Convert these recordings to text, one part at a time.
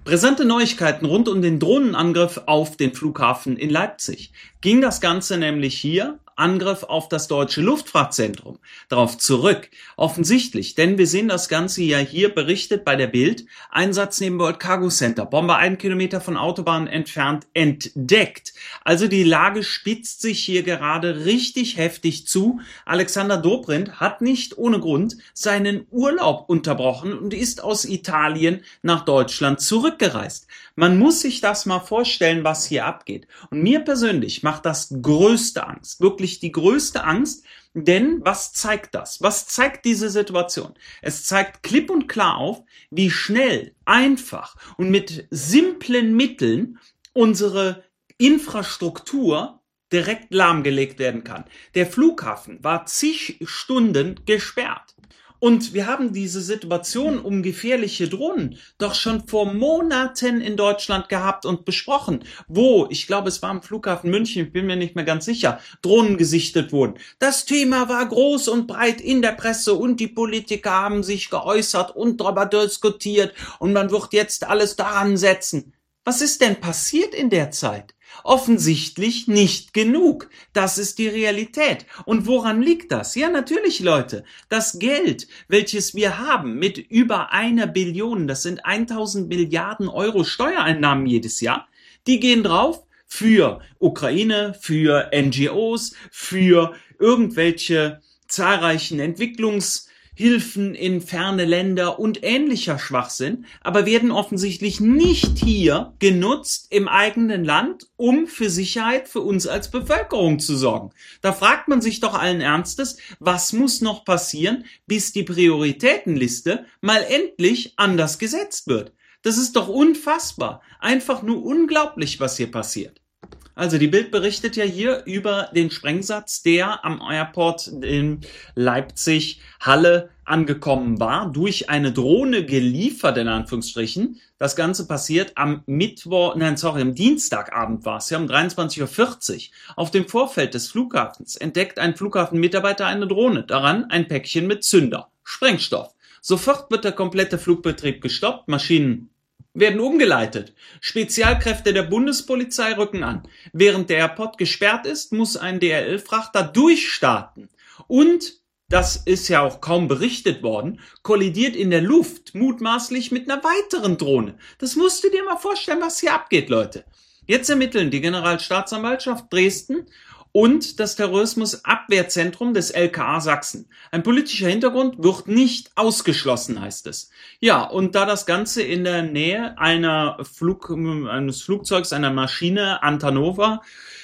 Brisante Neuigkeiten rund um den Drohnenangriff auf den Flughafen in Leipzig. Ging das Ganze nämlich hier, Angriff auf das deutsche Luftfahrtzentrum, darauf zurück. Offensichtlich, denn wir sehen das Ganze ja hier berichtet bei der Bild. Einsatz neben World Cargo Center, Bombe 1 Kilometer von Autobahn entfernt entdeckt. Also die Lage spitzt sich hier gerade richtig heftig zu. Alexander Dobrindt hat nicht ohne Grund seinen Urlaub unterbrochen und ist aus Italien nach Deutschland zurückgereist. Man muss sich das mal vorstellen, was hier abgeht. Und mir persönlich macht das größte Angst, wirklich die größte Angst, denn was zeigt das? Was zeigt diese Situation? Es zeigt klipp und klar auf, wie schnell, einfach und mit simplen Mitteln unsere Infrastruktur direkt lahmgelegt werden kann. Der Flughafen war zig Stunden gesperrt. Und wir haben diese Situation um gefährliche Drohnen doch schon vor Monaten in Deutschland gehabt und besprochen, wo, ich glaube es war am Flughafen München, ich bin mir nicht mehr ganz sicher, Drohnen gesichtet wurden. Das Thema war groß und breit in der Presse und die Politiker haben sich geäußert und darüber diskutiert und man wird jetzt alles daran setzen. Was ist denn passiert in der Zeit? Offensichtlich nicht genug. Das ist die Realität. Und woran liegt das? Ja, natürlich, Leute. Das Geld, welches wir haben mit über 1 Billion, das sind 1000 Milliarden Euro Steuereinnahmen jedes Jahr, die gehen drauf für Ukraine, für NGOs, für irgendwelche zahlreichen Entwicklungshilfen in ferne Länder und ähnlicher Schwachsinn, aber werden offensichtlich nicht hier genutzt im eigenen Land, um für Sicherheit für uns als Bevölkerung zu sorgen. Da fragt man sich doch allen Ernstes, was muss noch passieren, bis die Prioritätenliste mal endlich anders gesetzt wird. Das ist doch unfassbar. Einfach nur unglaublich, was hier passiert. Also die Bild berichtet ja hier über den Sprengsatz, der am Airport in Leipzig-Halle angekommen war, durch eine Drohne geliefert, in Anführungsstrichen. Das Ganze passiert am Dienstagabend war es, ja, um 23:40 Uhr. Auf dem Vorfeld des Flughafens entdeckt ein Flughafenmitarbeiter eine Drohne, daran ein Päckchen mit Zünder, Sprengstoff. Sofort wird der komplette Flugbetrieb gestoppt, Maschinen werden umgeleitet. Spezialkräfte der Bundespolizei rücken an. Während der Airport gesperrt ist, muss ein DRL-Frachter durchstarten. Und, das ist ja auch kaum berichtet worden, kollidiert in der Luft mutmaßlich mit einer weiteren Drohne. Das musst du dir mal vorstellen, was hier abgeht, Leute. Jetzt ermitteln die Generalstaatsanwaltschaft Dresden und das Terrorismusabwehrzentrum des LKA Sachsen. Ein politischer Hintergrund wird nicht ausgeschlossen, heißt es. Ja, und da das Ganze in der Nähe eines Flugzeugs, einer Maschine Antonov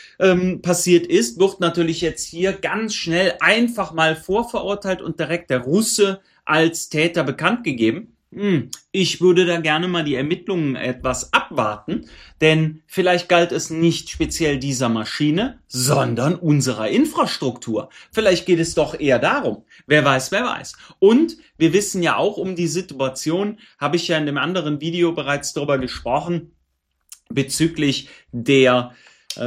passiert ist, wird natürlich jetzt hier ganz schnell einfach mal vorverurteilt und direkt der Russe als Täter bekannt gegeben. Ich würde da gerne mal die Ermittlungen etwas abwarten, denn vielleicht galt es nicht speziell dieser Maschine, sondern unserer Infrastruktur. Vielleicht geht es doch eher darum. Wer weiß, wer weiß. Und wir wissen ja auch um die Situation, habe ich ja in dem anderen Video bereits darüber gesprochen, bezüglich der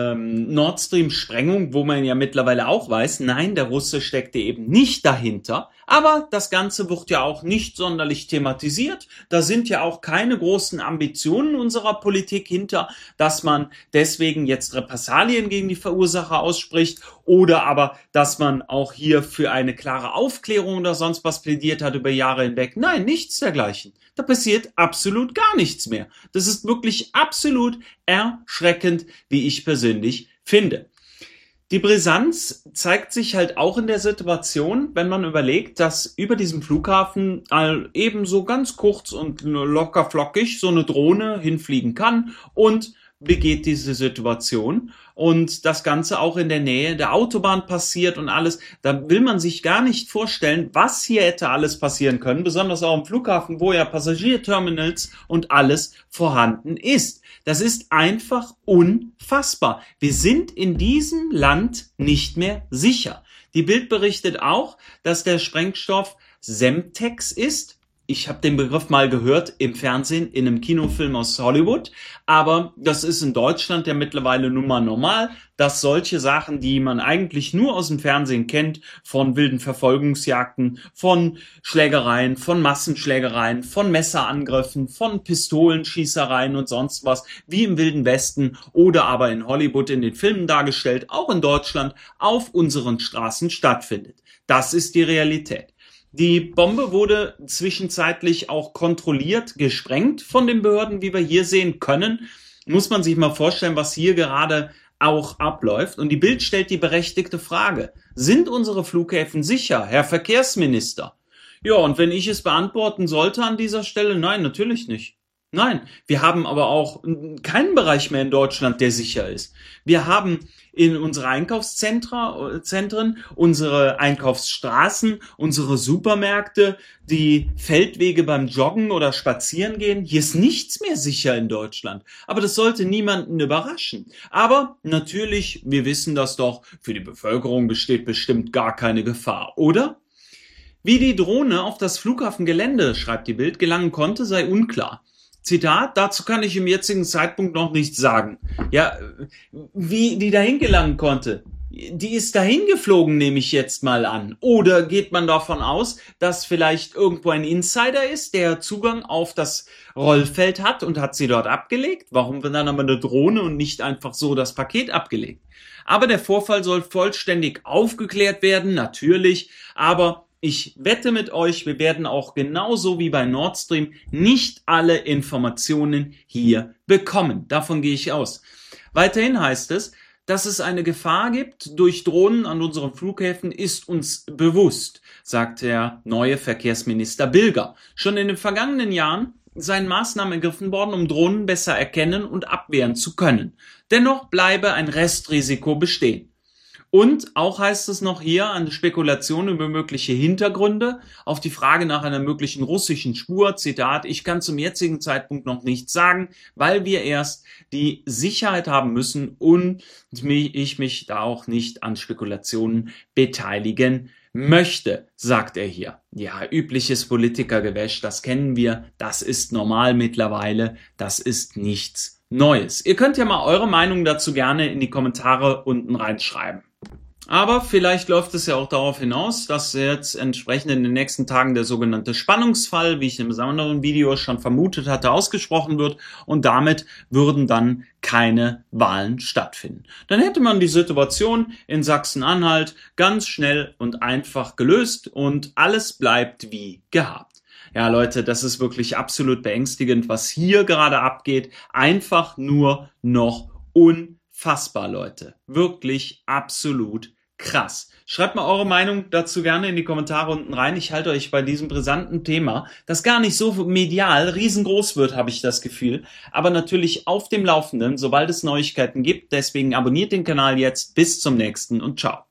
Nord Stream Sprengung, wo man ja mittlerweile auch weiß, nein, der Russe steckte eben nicht dahinter, aber das Ganze wird ja auch nicht sonderlich thematisiert, da sind ja auch keine großen Ambitionen unserer Politik hinter, dass man deswegen jetzt Repressalien gegen die Verursacher ausspricht oder aber, dass man auch hier für eine klare Aufklärung oder sonst was plädiert hat über Jahre hinweg. Nein, nichts dergleichen. Da passiert absolut gar nichts mehr. Das ist wirklich absolut erschreckend, wie ich persönlich finde. Die Brisanz zeigt sich halt auch in der Situation, wenn man überlegt, dass über diesem Flughafen ebenso ganz kurz und locker flockig so eine Drohne hinfliegen kann und begeht diese Situation und das Ganze auch in der Nähe der Autobahn passiert und alles. Da will man sich gar nicht vorstellen, was hier hätte alles passieren können, besonders auch am Flughafen, wo ja Passagierterminals und alles vorhanden ist. Das ist einfach unfassbar. Wir sind in diesem Land nicht mehr sicher. Die Bild berichtet auch, dass der Sprengstoff Semtex ist. Ich habe den Begriff mal gehört im Fernsehen, in einem Kinofilm aus Hollywood, aber das ist in Deutschland ja mittlerweile nun mal normal, dass solche Sachen, die man eigentlich nur aus dem Fernsehen kennt, von wilden Verfolgungsjagden, von Schlägereien, von Massenschlägereien, von Messerangriffen, von Pistolenschießereien und sonst was, wie im Wilden Westen oder aber in Hollywood in den Filmen dargestellt, auch in Deutschland auf unseren Straßen stattfindet. Das ist die Realität. Die Bombe wurde zwischenzeitlich auch kontrolliert, gesprengt von den Behörden, wie wir hier sehen können. Muss man sich mal vorstellen, was hier gerade auch abläuft. Und die Bild stellt die berechtigte Frage: Sind unsere Flughäfen sicher, Herr Verkehrsminister? Ja, und wenn ich es beantworten sollte an dieser Stelle, nein, natürlich nicht. Nein, wir haben aber auch keinen Bereich mehr in Deutschland, der sicher ist. Wir haben in unsere Einkaufszentren, unsere Einkaufsstraßen, unsere Supermärkte, die Feldwege beim Joggen oder Spazierengehen. Hier ist nichts mehr sicher in Deutschland. Aber das sollte niemanden überraschen. Aber natürlich, wir wissen das doch, für die Bevölkerung besteht bestimmt gar keine Gefahr, oder? Wie die Drohne auf das Flughafengelände, schreibt die Bild, gelangen konnte, sei unklar. Zitat: Dazu kann ich im jetzigen Zeitpunkt noch nichts sagen. Ja, wie die dahin gelangen konnte. Die ist dahin geflogen, nehme ich jetzt mal an. Oder geht man davon aus, dass vielleicht irgendwo ein Insider ist, der Zugang auf das Rollfeld hat und hat sie dort abgelegt? Warum wird dann aber eine Drohne und nicht einfach so das Paket abgelegt? Aber der Vorfall soll vollständig aufgeklärt werden, natürlich, aber ich wette mit euch, wir werden auch genauso wie bei Nord Stream nicht alle Informationen hier bekommen. Davon gehe ich aus. Weiterhin heißt es, dass es eine Gefahr gibt durch Drohnen an unseren Flughäfen, ist uns bewusst, sagt der neue Verkehrsminister Bilger. Schon in den vergangenen Jahren seien Maßnahmen ergriffen worden, um Drohnen besser erkennen und abwehren zu können. Dennoch bleibe ein Restrisiko bestehen. Und auch heißt es noch hier eine Spekulation über mögliche Hintergründe auf die Frage nach einer möglichen russischen Spur. Zitat: Ich kann zum jetzigen Zeitpunkt noch nichts sagen, weil wir erst die Sicherheit haben müssen und ich mich da auch nicht an Spekulationen beteiligen möchte, sagt er hier. Ja, übliches Politikergewäsch, das kennen wir, das ist normal mittlerweile, das ist nichts Neues. Ihr könnt ja mal eure Meinung dazu gerne in die Kommentare unten reinschreiben. Aber vielleicht läuft es ja auch darauf hinaus, dass jetzt entsprechend in den nächsten Tagen der sogenannte Spannungsfall, wie ich im anderen Video schon vermutet hatte, ausgesprochen wird und damit würden dann keine Wahlen stattfinden. Dann hätte man die Situation in Sachsen-Anhalt ganz schnell und einfach gelöst und alles bleibt wie gehabt. Ja, Leute, das ist wirklich absolut beängstigend, was hier gerade abgeht. Einfach nur noch unfassbar, Leute. Wirklich absolut krass. Schreibt mal eure Meinung dazu gerne in die Kommentare unten rein. Ich halte euch bei diesem brisanten Thema, das gar nicht so medial riesengroß wird, habe ich das Gefühl, aber natürlich auf dem Laufenden, sobald es Neuigkeiten gibt. Deswegen abonniert den Kanal jetzt. Bis zum nächsten und ciao.